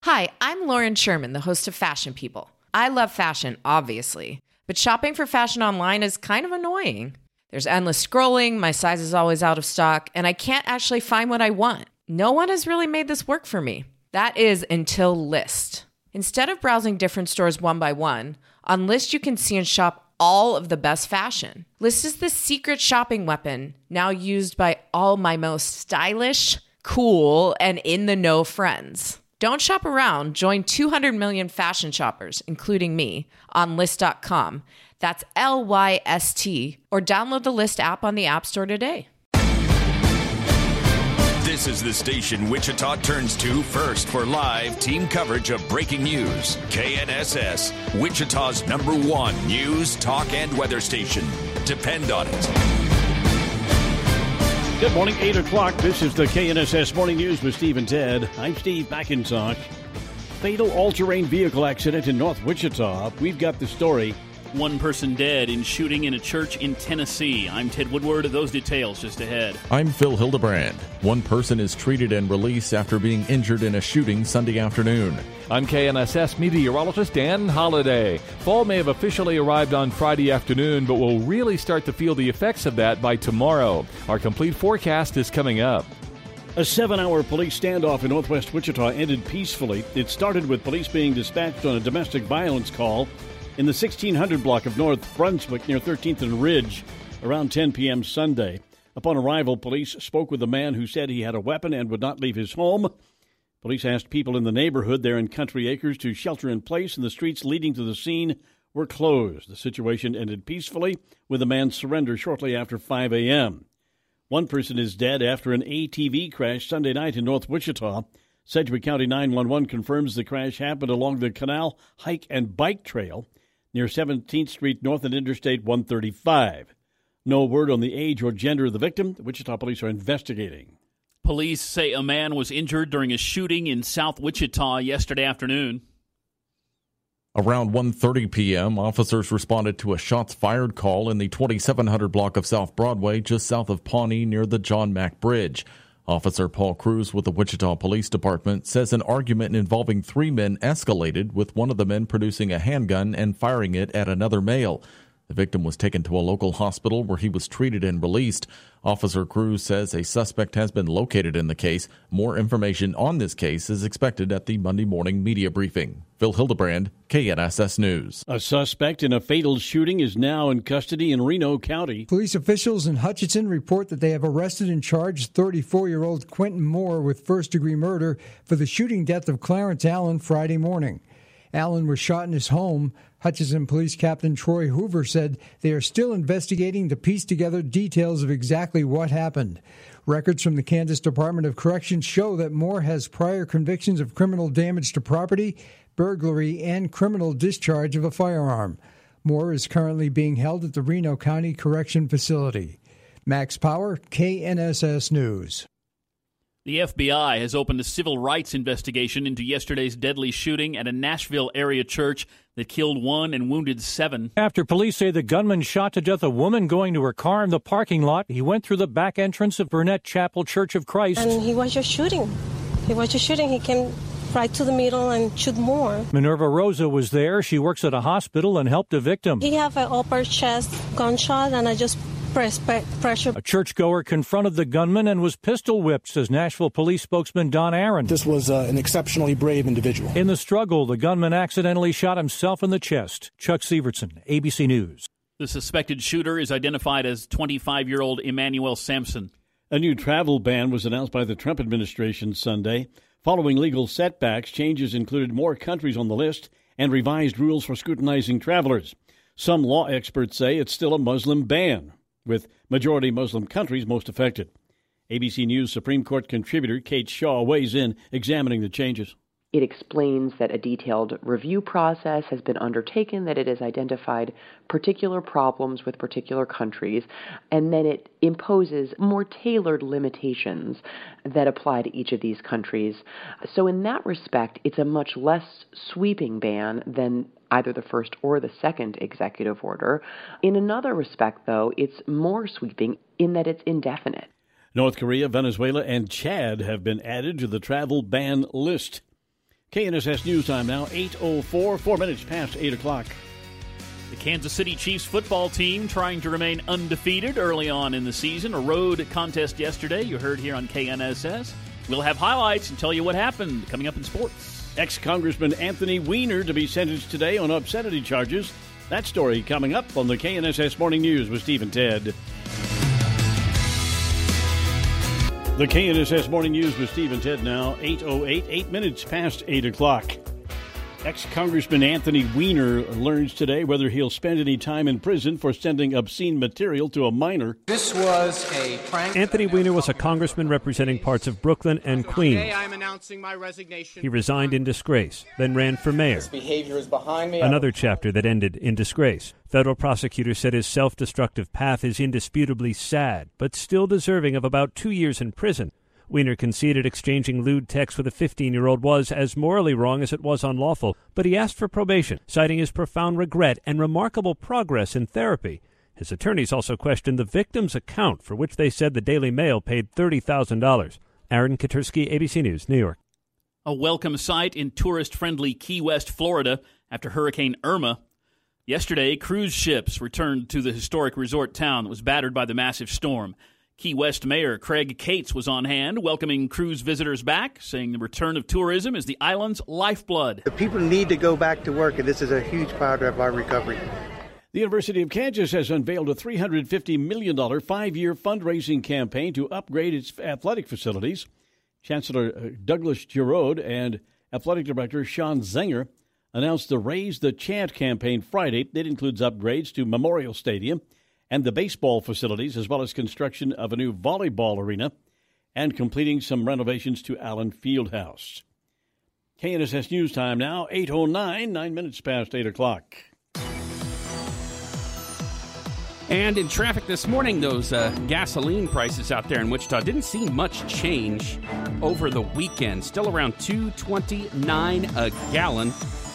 Hi, I'm Lauren Sherman, the host of Fashion People. I love fashion, obviously, but shopping for fashion online is kind of annoying. There's endless scrolling, my size is always out of stock, and I can't actually find what I want. No one has really made this work for me. That is until Lyst. Instead of browsing different stores one by one, on Lyst you can see and shop all of the best fashion. Lyst is the secret shopping weapon, now used by all my most stylish, cool, and in-the-know friends. Don't shop around. Join 200 million fashion shoppers, including me, on Lyst.com. That's Lyst, or download the Lyst app on the App Store today. This is the station Wichita turns to first for live team coverage of breaking news. KNSS, Wichita's #1 news, talk, and weather station. Depend on it. Good morning, 8 o'clock. This is the KNSS Morning News with Steve and Ted. I'm Steve McIntosh. Fatal all-terrain vehicle accident in North Wichita. We've got the story. One person dead in shooting in a church in Tennessee. I'm Ted Woodward. Those details just ahead. I'm Phil Hildebrand. One person is treated and released after being injured in a shooting Sunday afternoon. I'm KNSS meteorologist Dan Holliday. Fall may have officially arrived on Friday afternoon, but we'll really start to feel the effects of that by tomorrow. Our complete forecast is coming up. A 7-hour police standoff in northwest Wichita ended peacefully. It started with police being dispatched on a domestic violence call in the 1600 block of North Brunswick near 13th and Ridge around 10 p.m. Sunday. Upon arrival, police spoke with a man who said he had a weapon and would not leave his home. Police asked people in the neighborhood there in Country Acres to shelter in place, and the streets leading to the scene were closed. The situation ended peacefully with the man's surrender shortly after 5 a.m. One person is dead after an ATV crash Sunday night in North Wichita. Sedgwick County 911 confirms the crash happened along the Canal Hike and Bike Trail near 17th Street North and Interstate 135. No word on the age or gender of the victim. The Wichita police are investigating. Police say a man was injured during a shooting in South Wichita yesterday afternoon. Around 1:30 p.m., officers responded to a shots fired call in the 2700 block of South Broadway, just south of Pawnee near the John Mack Bridge. Officer Paul Cruz with the Wichita Police Department says an argument involving 3 men escalated, with one of the men producing a handgun and firing it at another male. The victim was taken to a local hospital where he was treated and released. Officer Cruz says a suspect has been located in the case. More information on this case is expected at the Monday morning media briefing. Phil Hildebrand, KNSS News. A suspect in a fatal shooting is now in custody in Reno County. Police officials in Hutchinson report that they have arrested and charged 34-year-old Quentin Moore with first-degree murder for the shooting death of Clarence Allen Friday morning. Allen was shot in his home. Hutchinson Police Captain Troy Hoover said they are still investigating to piece together details of exactly what happened. Records from the Kansas Department of Corrections show that Moore has prior convictions of criminal damage to property, burglary, and criminal discharge of a firearm. Moore is currently being held at the Reno County Correction Facility. Max Power, KNSS News. The FBI has opened a civil rights investigation into yesterday's deadly shooting at a Nashville area church that killed 1 and wounded 7. After police say the gunman shot to death a woman going to her car in the parking lot, he went through the back entrance of Burnett Chapel Church of Christ. And he was just shooting. He came right to the middle and shoot more. Minerva Rosa was there. She works at a hospital and helped a victim. He had an upper chest gunshot, and I just pressure. A churchgoer confronted the gunman and was pistol whipped, says Nashville police spokesman Don Aaron. This was an exceptionally brave individual. In the struggle, the gunman accidentally shot himself in the chest. Chuck Severson, ABC News. The suspected shooter is identified as 25-year-old Emmanuel Sampson. A new travel ban was announced by the Trump administration Sunday. Following legal setbacks, changes included more countries on the list and revised rules for scrutinizing travelers. Some law experts say it's still a Muslim ban, with majority Muslim countries most affected. ABC News Supreme Court contributor Kate Shaw weighs in, examining the changes. It explains that a detailed review process has been undertaken, that it has identified particular problems with particular countries, and then it imposes more tailored limitations that apply to each of these countries. So in that respect, it's a much less sweeping ban than either the first or the second executive order. In another respect, though, it's more sweeping in that it's indefinite. North Korea, Venezuela, and Chad have been added to the travel ban list. KNSS News Time now, 8:04, 4 minutes past 8 o'clock. The Kansas City Chiefs football team trying to remain undefeated early on in the season. A road contest yesterday, you heard here on KNSS. We'll have highlights and tell you what happened coming up in sports. Ex-Congressman Anthony Weiner to be sentenced today on obscenity charges. That story coming up on the KNSS Morning News with Steve and Ted. The KNSS Morning News with Steve and Ted now, 8:08, 8 minutes past 8 o'clock. Ex-Congressman Anthony Weiner learns today whether he'll spend any time in prison for sending obscene material to a minor. This was a prank. Anthony Weiner was a congressman representing parts of Brooklyn and Queens. Today I'm announcing my resignation. He resigned in disgrace, then ran for mayor. This behavior is behind me. Another chapter that ended in disgrace. Federal prosecutors said his self-destructive path is indisputably sad, but still deserving of about 2 years in prison. Weiner conceded exchanging lewd texts with a 15-year-old was as morally wrong as it was unlawful, but he asked for probation, citing his profound regret and remarkable progress in therapy. His attorneys also questioned the victim's account, for which they said the Daily Mail paid $30,000. Aaron Katursky, ABC News, New York. A welcome sight in tourist-friendly Key West, Florida, after Hurricane Irma. Yesterday, cruise ships returned to the historic resort town that was battered by the massive storm. Key West Mayor Craig Cates was on hand, welcoming cruise visitors back, saying the return of tourism is the island's lifeblood. The people need to go back to work, and this is a huge part of our recovery. The University of Kansas has unveiled a $350 million 5-year fundraising campaign to upgrade its athletic facilities. Chancellor Douglas Giroud and Athletic Director Sean Zenger announced the Raise the Chant campaign Friday. It includes upgrades to Memorial Stadium and the baseball facilities, as well as construction of a new volleyball arena and completing some renovations to Allen Fieldhouse. KNSS News Time now, 8:09, 9 minutes past 8 o'clock. And in traffic this morning, those gasoline prices out there in Wichita didn't see much change over the weekend. Still around $2.29 a gallon,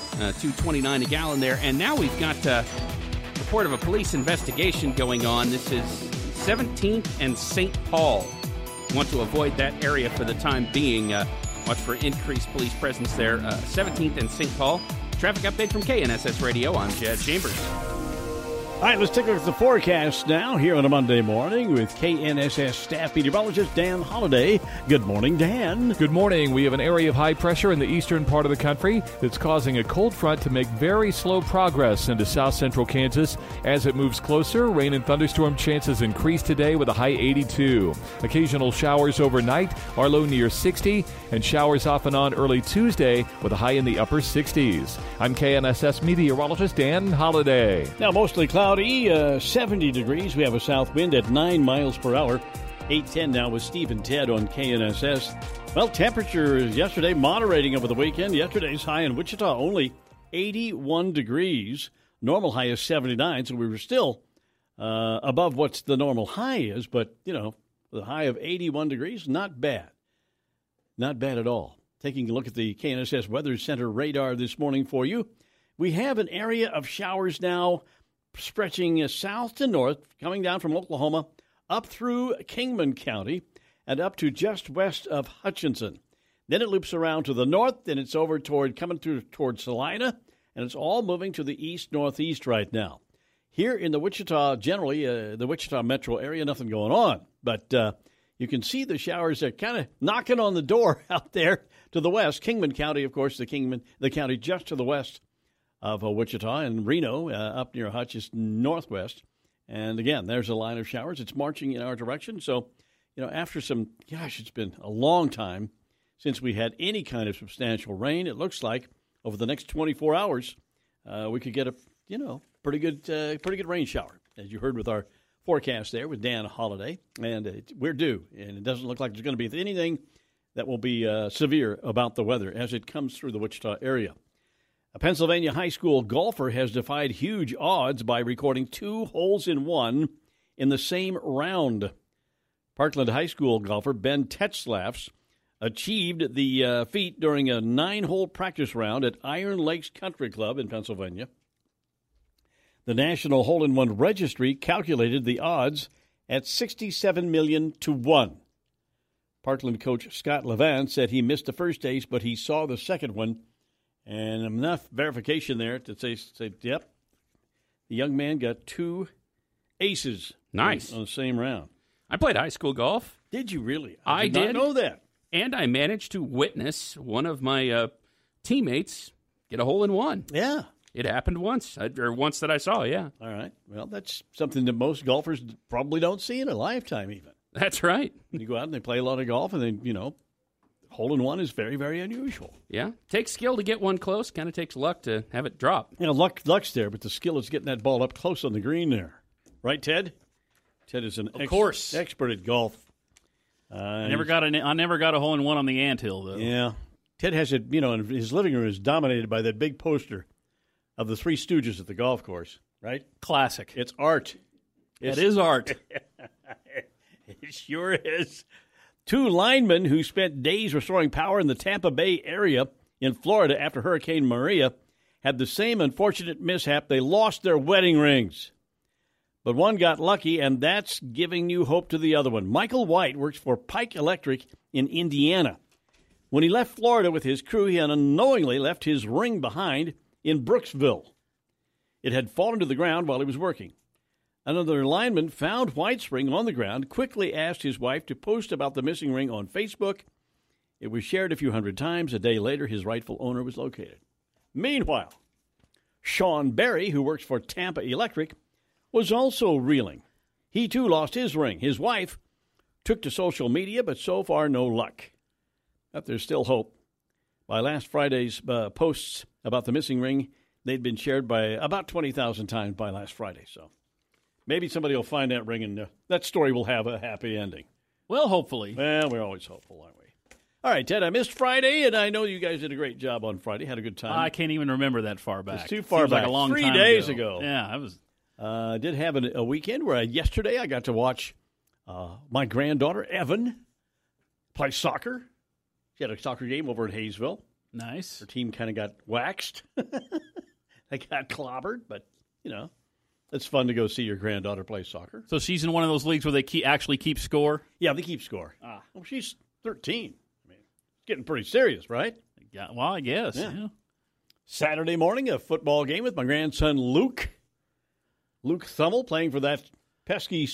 $2.29 a gallon there. And now we've got report of a police investigation going on. This is 17th and St. Paul. Want to avoid that area for the time being. Watch for increased police presence there. 17th and St. Paul. Traffic update from KNSS Radio. I'm Chad Chambers. All right, let's take a look at the forecast now here on a Monday morning with KNSS staff meteorologist Dan Holliday. Good morning, Dan. Good morning. We have an area of high pressure in the eastern part of the country that's causing a cold front to make very slow progress into south central Kansas. As it moves closer, rain and thunderstorm chances increase today with a high 82. Occasional showers overnight, our low near 60, and showers off and on early Tuesday with a high in the upper 60s. I'm KNSS meteorologist Dan Holliday. Now, mostly cloudy, 70 degrees. We have a south wind at 9 miles per hour. 8:10 now with Steve and Ted on KNSS. Well, temperature yesterday moderating over the weekend. Yesterday's high in Wichita only 81 degrees. Normal high is 79, so we were still above what's the normal high is. But, you know, the high of 81 degrees, not bad. Not bad at all. Taking a look at the KNSS Weather Center radar this morning for you. We have an area of showers now stretching south to north, coming down from Oklahoma, up through Kingman County, and up to just west of Hutchinson. Then it loops around to the north, then it's over coming toward Salina, and it's all moving to the east-northeast right now. Here in the Wichita, generally, the Wichita metro area, nothing going on. But you can see the showers are kind of knocking on the door out there to the west. Kingman County, of course, the county just to the west of Wichita, and Reno up near Hutchinson northwest. And again, there's a line of showers. It's marching in our direction. So, you know, after it's been a long time since we had any kind of substantial rain. It looks like over the next 24 hours, we could get a, pretty good rain shower, as you heard with our forecast there with Dan Holliday. And we're due, and it doesn't look like there's going to be anything that will be severe about the weather as it comes through the Wichita area. A Pennsylvania high school golfer has defied huge odds by recording 2 holes in one in the same round. Parkland High School golfer Ben Tetzlaffs achieved the feat during a 9-hole practice round at Iron Lakes Country Club in Pennsylvania. The National Hole-in-One Registry calculated the odds at 67 million to 1. Parkland coach Scott Levant said he missed the first ace, but he saw the second one And enough verification there to say, yep, the young man got 2 aces. Nice. On the same round. I played high school golf. Did you really? I did not know that. And I managed to witness one of my teammates get a hole-in-one. Yeah. It happened once, or once that I saw, yeah. All right. Well, that's something that most golfers probably don't see in a lifetime even. That's right. You go out and they play a lot of golf, and then, hole-in-one is very, very unusual. Yeah. Takes skill to get one close. Kind of takes luck to have it drop. Luck's there, but the skill is getting that ball up close on the green there. Right, Ted? Ted is an expert at golf. I never got a hole-in-one on the anthill, though. Yeah. Ted has it, and his living room is dominated by that big poster of the Three Stooges at the golf course, right? Classic. It's art. It is art. It sure is. 2 linemen who spent days restoring power in the Tampa Bay area in Florida after Hurricane Maria had the same unfortunate mishap. They lost their wedding rings. But one got lucky, and that's giving new hope to the other one. Michael White works for Pike Electric in Indiana. When he left Florida with his crew, he unknowingly left his ring behind in Brooksville. It had fallen to the ground while he was working. Another lineman found White's ring on the ground, quickly asked his wife to post about the missing ring on Facebook. It was shared a few hundred times. A day later, his rightful owner was located. Meanwhile, Sean Berry, who works for Tampa Electric, was also reeling. He, too, lost his ring. His wife took to social media, but so far, no luck. But there's still hope. By last Friday's posts about the missing ring, they'd been shared by about 20,000 times by last Friday. So maybe somebody will find that ring, and that story will have a happy ending. Well, hopefully. Well, we're always hopeful, aren't we? All right, Ted, I missed Friday, and I know you guys did a great job on Friday. Had a good time. I can't even remember that far back. It's too far Seems back. Like a long 3 time days ago. Yeah, I was. Did have a weekend where yesterday I got to watch my granddaughter, Evan, play soccer. She had a soccer game over at Hayesville. Nice. Her team kind of got waxed. They got clobbered, but, it's fun to go see your granddaughter play soccer. So she's in one of those leagues where they actually keep score? Yeah, they keep score. Well, she's 13. I mean, it's getting pretty serious, right? Yeah, well, I guess. Yeah. Saturday morning, a football game with my grandson, Luke. Luke Thummel playing for that pesky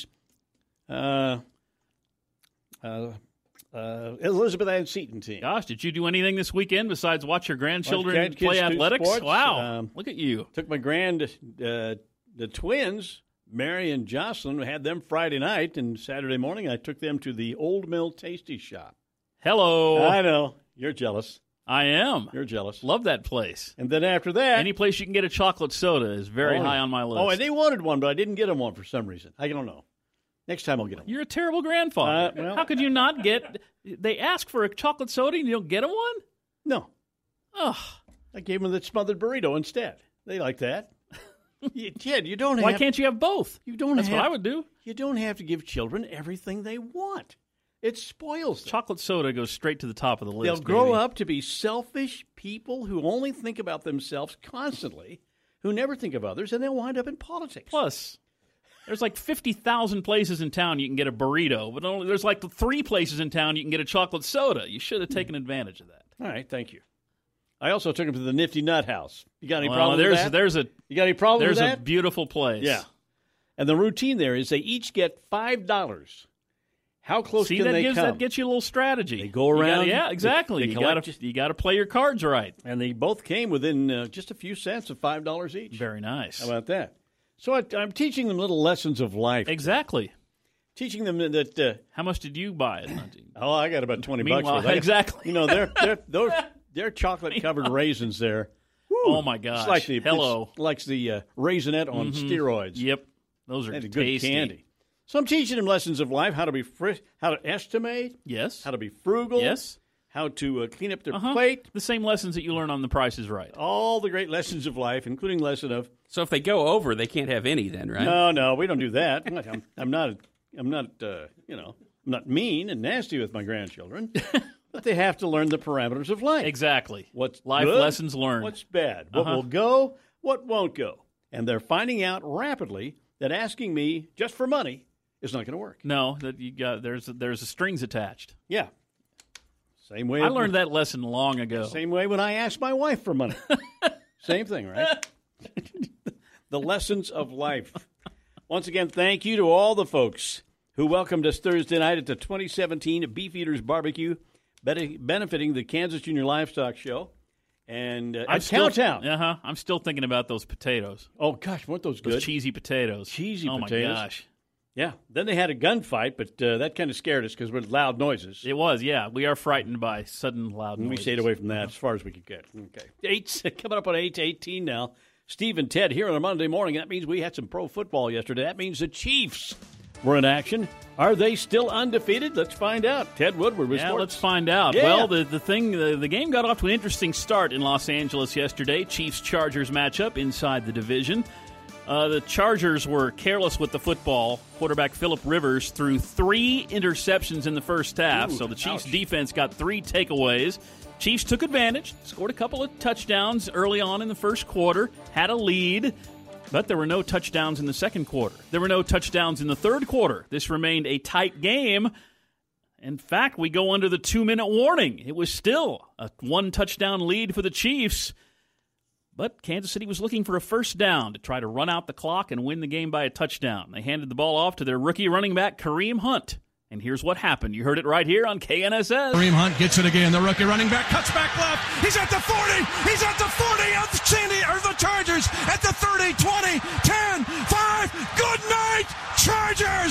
Elizabeth Ann Seton team. Gosh, did you do anything this weekend besides watch your grandchildren play athletics? Sports. Wow, look at you. Took my the twins, Mary and Jocelyn, had them Friday night, and Saturday morning I took them to the Old Mill Tasty Shop. Hello. I know. You're jealous. I am. You're jealous. Love that place. And then after that... Any place you can get a chocolate soda is very high on my list. Oh, and they wanted one, but I didn't get them one for some reason. I don't know. Next time I'll get them. You're a terrible grandfather. Well, how could you not get... They ask for a chocolate soda and you don't get them one? No. Ugh. I gave them the smothered burrito instead. They like that. Ted, you don't have... Why can't you have both? That's what I would do. You don't have to give children everything they want. It spoils them. Chocolate soda goes straight to the top of the list. They'll grow up to be selfish people who only think about themselves constantly, who never think of others, and they'll wind up in politics. Plus, there's like 50,000 places in town you can get a burrito, but there's like 3 places in town you can get a chocolate soda. You should have taken advantage of that. All right, thank you. I also took them to the Nifty Nut House. You got any problem with that? You got any problem with that? There's a beautiful place. Yeah. And the routine there is they each get $5. How close can they come? That gets you a little strategy. They go around. Yeah, exactly. You got to play your cards right. And they both came within just a few cents of $5 each. Very nice. How about that? So I'm teaching them little lessons of life. Exactly. Teaching them that. How much did you buy it? I got about $20 for that. Exactly. They're chocolate covered raisins there. Woo. Oh my gosh! It's like the raisinette on steroids. Yep, those are good tasty. Candy. So I'm teaching them lessons of life: how to be how to estimate. Yes. How to be frugal. Yes. How to clean up their plate. The same lessons that you learn on The Price is Right. All the great lessons of life, including lesson of. So if they go over, they can't have any, then, right? No, we don't do that. I'm not mean and nasty with my grandchildren. But they have to learn the parameters of life. Exactly. What's life good, lessons learned. What's bad. What will go, what won't go. And they're finding out rapidly that asking me just for money is not going to work. No, that you got there's a strings attached. Yeah. Same way. I learned that lesson long ago. Same way when I asked my wife for money. Same thing, right? The lessons of life. Once again, thank you to all the folks who welcomed us Thursday night at the 2017 Beefeaters Barbecue, benefiting the Kansas Junior Livestock Show. And Cowtown. I'm still thinking about those potatoes. Oh, gosh, weren't those good? Those cheesy potatoes. Oh, my gosh. Yeah. Then they had a gunfight, but that kind of scared us because we're loud noises. It was, yeah. We are frightened by sudden loud noises. We stayed away from that as far as we could get. Okay. Coming up on 8-18 now. Steve and Ted here on a Monday morning. That means we had some pro football yesterday. That means the Chiefs were in action. Are they still undefeated? Let's find out. Ted Woodward with sports. Let's find out. Yeah. Well, the game got off to an interesting start in Los Angeles yesterday. Chiefs-Chargers matchup inside the division. The Chargers were careless with the football. Quarterback Phillip Rivers threw 3 interceptions in the first half, so the Chiefs' defense got 3 takeaways. Chiefs took advantage, scored a couple of touchdowns early on in the first quarter, had a lead, but there were no touchdowns in the second quarter. There were no touchdowns in the third quarter. This remained a tight game. In fact, we go under the 2-minute warning. It was still a 1-touchdown lead for the Chiefs. But Kansas City was looking for a first down to try to run out the clock and win the game by a touchdown. They handed the ball off to their rookie running back, Kareem Hunt. And here's what happened. You heard it right here on KNSS. Kareem Hunt gets it again. The rookie running back cuts back left. He's at the 40. He's at the 40 of the Chargers. At the 30, 20, 10, 5. Good night, Chargers.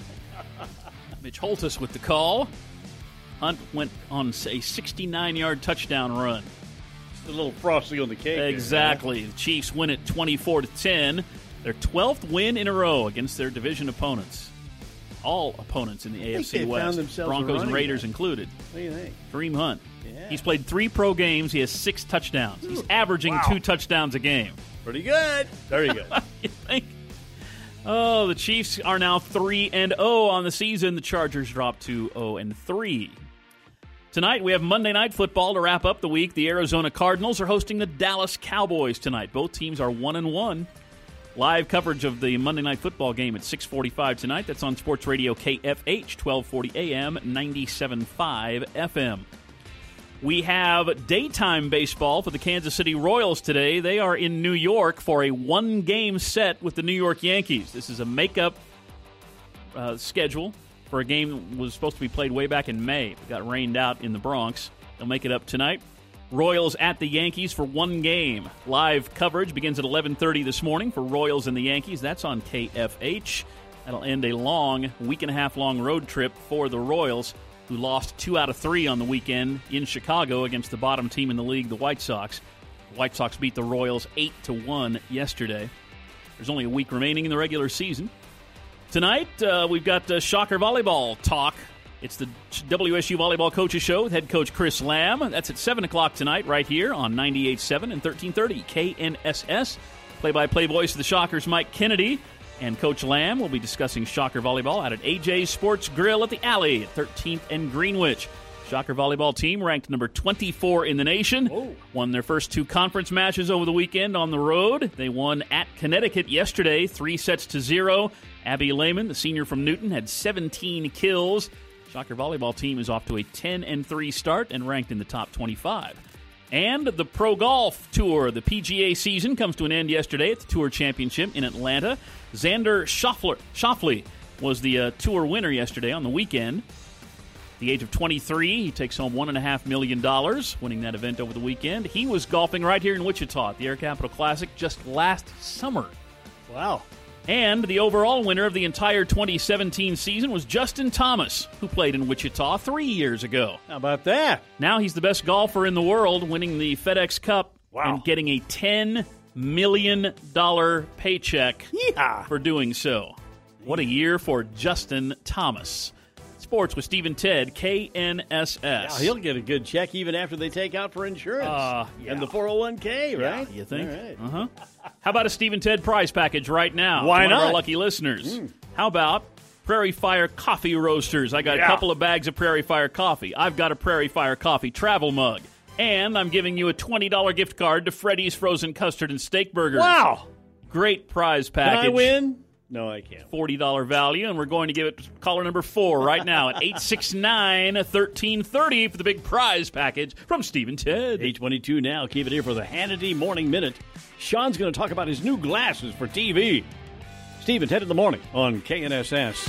Mitch Holtis with the call. Hunt went on a 69-yard touchdown run. A little frosty on the cake. Exactly. The Chiefs win it 24-10. Their 12th win in a row against their division opponents. All opponents in the AFC West, Broncos and Raiders included. What do you think? Kareem Hunt. Yeah. He's played 3 pro games. He has 6 touchdowns. He's averaging 2 touchdowns a game. Pretty good. Very good. You think? Oh, the Chiefs are now 3-0 on the season. The Chargers dropped to 0-3. Tonight, we have Monday Night Football to wrap up the week. The Arizona Cardinals are hosting the Dallas Cowboys tonight. Both teams are 1-1. Live coverage of the Monday Night Football game at 6:45 tonight. That's on Sports Radio KFH, 1240 AM, 97.5 FM. We have daytime baseball for the Kansas City Royals today. They are in New York for a 1-game set with the New York Yankees. This is a makeup schedule for a game that was supposed to be played way back in May. It got rained out in the Bronx. They'll make it up tonight. Royals at the Yankees for 1 game. Live coverage begins at 11:30 this morning for Royals and the Yankees. That's on KFH. That'll end a long, week-and-a-half-long road trip for the Royals, who lost 2 out of 3 on the weekend in Chicago against the bottom team in the league, the White Sox. The White Sox beat the Royals 8-1 yesterday. There's only a week remaining in the regular season. Tonight, we've got Shocker Volleyball talk. It's the WSU Volleyball Coaches Show with head coach Chris Lamb. That's at 7 o'clock tonight right here on 98.7 and 1330 KNSS. Play-by-play voice of the Shockers, Mike Kennedy. And Coach Lamb will be discussing Shocker Volleyball out at AJ's Sports Grill at the Alley at 13th and Greenwich. Shocker Volleyball team ranked number 24 in the nation. Won their first 2 conference matches over the weekend on the road. They won at Connecticut yesterday, 3-0. Abby Lehman, the senior from Newton, had 17 kills. Shocker Volleyball team is off to a 10-3 start and ranked in the top 25. And the Pro Golf Tour, the PGA season, comes to an end yesterday at the Tour Championship in Atlanta. Xander Schauffele was the Tour winner yesterday on the weekend. At the age of 23, he takes home $1.5 million, winning that event over the weekend. He was golfing right here in Wichita at the Air Capital Classic just last summer. Wow. And the overall winner of the entire 2017 season was Justin Thomas, who played in Wichita 3 years ago. How about that? Now he's the best golfer in the world, winning the FedEx Cup and getting a $10 million paycheck for doing so. What a year for Justin Thomas. Sports with Steve and Ted, KNSS. Yeah, he'll get a good check even after they take out for insurance. And the 401k, right? Yeah, you think? All right. How about a Steve and Ted prize package right now? Why One not? of our lucky listeners. How about Prairie Fire Coffee Roasters? I got a couple of bags of Prairie Fire coffee. I've got a Prairie Fire Coffee travel mug. And I'm giving you a $20 gift card to Freddy's Frozen Custard and Steak Burgers. Wow. Great prize package. Can I win? No, I can't. $40 value, and we're going to give it caller number 4 right now at 869-1330 for the big prize package from Steve and Ted. 8:22 now. Keep it here for the Hannity Morning Minute. Sean's going to talk about his new glasses for TV. Steve and Ted in the morning on KNSS.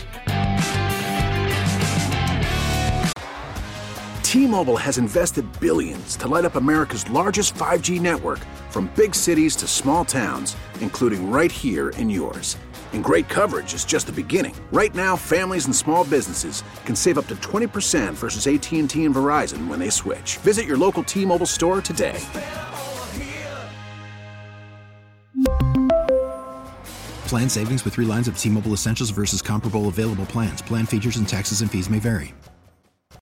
T-Mobile has invested billions to light up America's largest 5G network, from big cities to small towns, including right here in yours. And great coverage is just the beginning. Right now, families and small businesses can save up to 20% versus AT&T and Verizon when they switch. Visit your local T-Mobile store today. Plan savings with 3 lines of T-Mobile Essentials versus comparable available plans. Plan features and taxes and fees may vary.